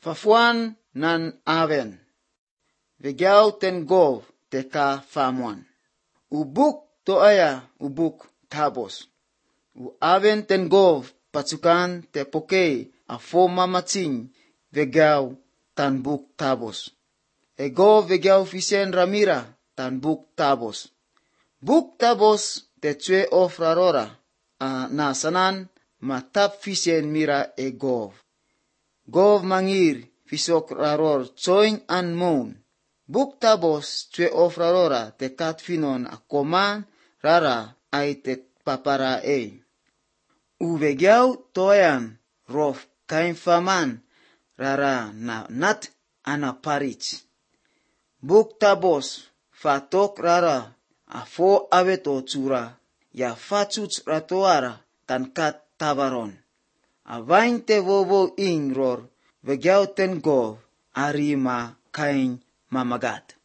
Fafuan nan aven. Vegiaw ten gov te ka famuan. Ubuk to aya ubuk tabos. U aven ten gov pasukan te pokei a fo mamatsing vegiaw tan buk tabos. E gov vegiaw fisen ramira tan buk tabos. Buk tabos te tsue of rarora na sanan matap fisen mira e gov. Gov mangir fisok raror tsoing an moun. Buk tabos tsue of rarora te kat finon a koman rara ay te papara e. Uvegiaw toyan rof kain faman rara na nat anaparich. Buk tabos fatok rara a fo abeto tsura ya fatsuts ratoara tan kat tabaron. Avain te vovo ing ror vegiaw ten gov arima kain mamagat.